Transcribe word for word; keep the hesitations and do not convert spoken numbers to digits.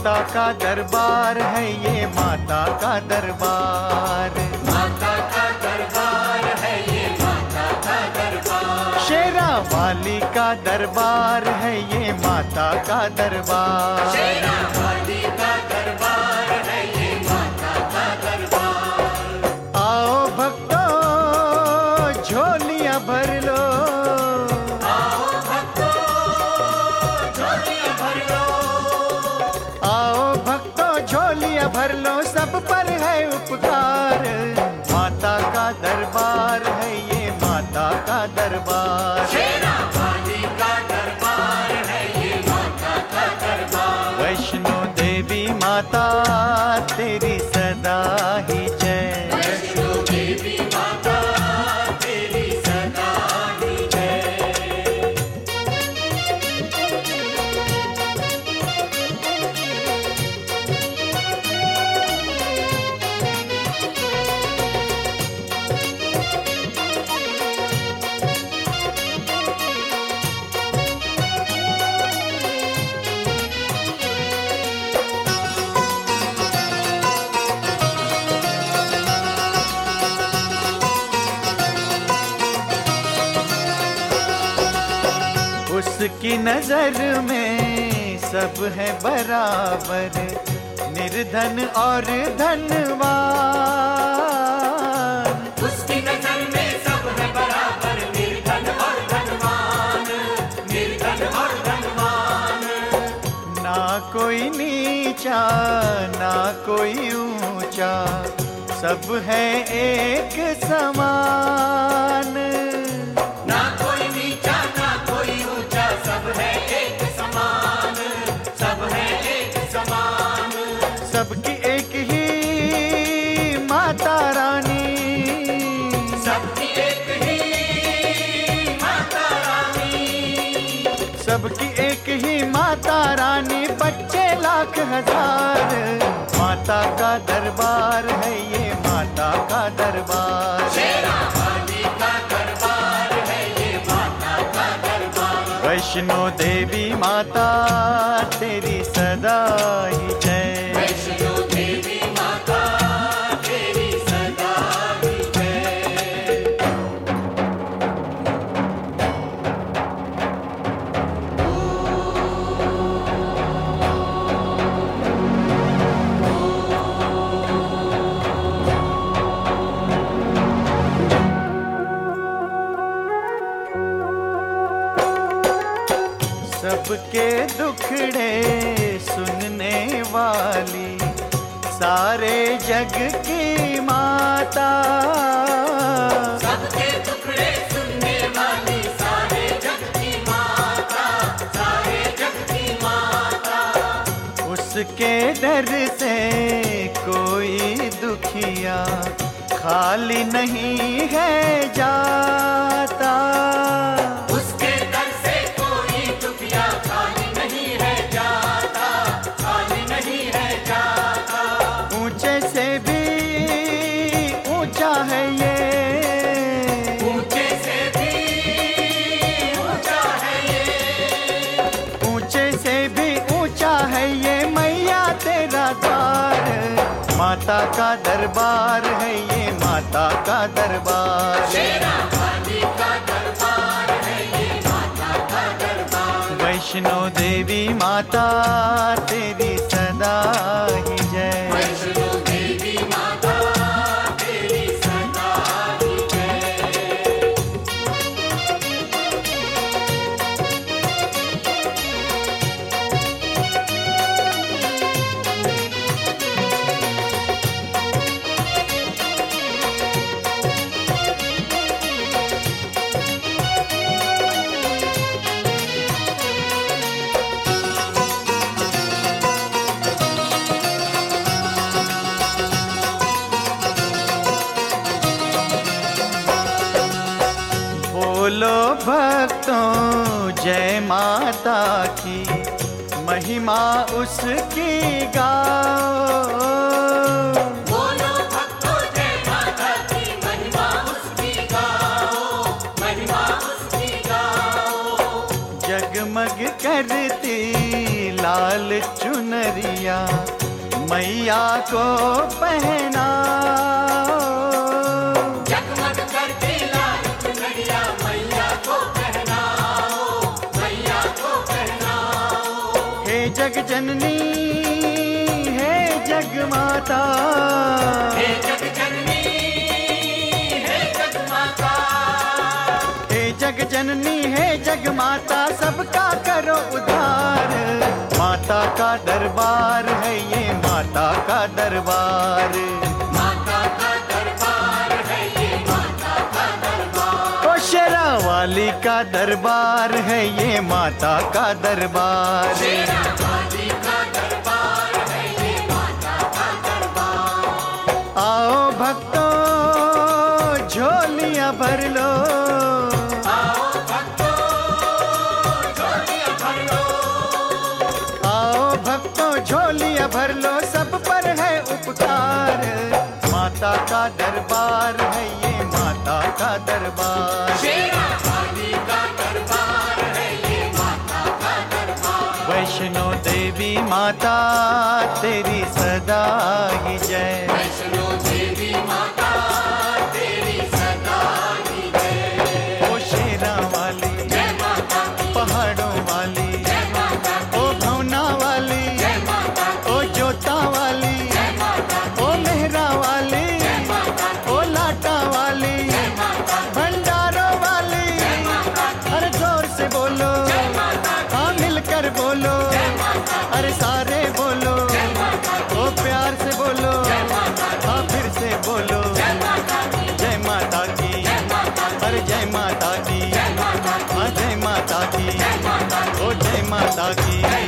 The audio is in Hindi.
माता का दरबार है ये, माता का दरबार, माता का दरबार है ये, माता का दरबार। शेरा वाली का दरबार है ये, माता का दरबार, शेरा वाली का दरबार है ये, माता का दरबार। आओ भक्तों झोलियां भर लो, आओ भक्तों झोलियां भर लो, आओ भक्तों झोलियां भर लो, सब पर है उपकार। माता का दरबार है ये, माता का दरबार, शेरा वाली का दरबार है ये, माता का दरबार। वैष्णो देवी माता तेरी सदा ही जय, वैष्णो देवी माता तेरी सदा ही जय। उसकी नजर में सब है बराबर, निर्धन और धनवान। उसकी नजर में सब है बराबर, निर्धन और धनवान, निर्धन और धनवान। ना कोई नीचा ना कोई ऊंचा, सब है एक समान। ना कोई नीचा ना कोई ऊंचा, सब है एक समान, सब है एक समान। सबकी एक ही माता रानी, सबकी एक ही माता रानी, सबकी एक ही माता रानी, बच्चे लाख हजार। माता का दरबार है ये, माता का दरबार, शेरा वाली का दरबार है ये, माता का दरबार। वैष्णो देवी माता तेरी सदा ही जय, वैष्णो देवी माता तेरी सदा ही जय। सबके दुखड़े सुनने वाली, सारे जग की माता। सबके टुकड़े सुनने वाली, सारे जग की माता, सारे जग की माता। उसके डर से कोई दुखिया खाली नहीं है जाता, उसके दर से कोई दुखिया खाली नहीं है जाता, खाली नहीं है जाता। ऊंचे से भी ऊंचा है ये, ऊंचे से भी ऊंचा है ये, ऊंचे से भी ऊंचा है ये, मैया तेरा द्वार। माता का दरबार है ये, माता का दरबार, शेरा वाली का दरबार है ये, माता का दरबार। वैष्णो देवी माता तेरी सदा ही जय, वैष्णो देवी माता तेरी सदा ही जय। बोलो भक्तों जय माता की, महिमा उसकी गाओ। बोलो भक्तों जय माता की, महिमा उसकी गाओ, महिमा उसकी गाओ। जगमग करती लाल लाल चुनरिया मैया को पहना। जगमग करती लाल चुनरिया मैया को पहनाओ, मैया को पहनाओ। हे जग जननी हे जग माता, हे जग जननी हे जग माता, हे जग जननी हे जग माता, सबका करो उद्धार। माता का दरबार है ये माता का दरबार, माता का दरबार है ये माता का दरबार। ओ शेरा वाली का दरबार है ये माता का दरबार। शेरा वाली का दरबार है ये माता का दरबार। आओ भक्तों झोलियां भर लो, आओ भक्तों झोलियां भर लो, आओ भक्तों झोलियां भर लो, सब पर है उपकार। माता का दरबार है ये माता का दरबार। शेरा वाली का दरबार है ये माता का दरबार। वैष्णो देवी माता तेरी सदा ही जय, वैष्णो देवी माता तेरी सदा ही जय। ओ शेरा वाली जय माता की, पहाड़ों वाली, जय माता की, ओ भवना वाली, जय माता की, ओ जोता वाली, जय माता की, ओ मेहरा वाली, जय माता की, ओ लाटा वाली, जय माता की, भंडारों वाली। जय माता की, अरे जोर से बोलो, जय माता की, हाँ मिलकर बोलो, जय माता की, अरे सारे बोलो, जय माता की, ओ प्यार से बोलो, जय माता की, हाँ फिर से बोलो, जय माता की, जय माता की, जय माता की, अरे जय माता की, जय माता की, हाँ जय माता की, जय माता की, ओ जय माता की।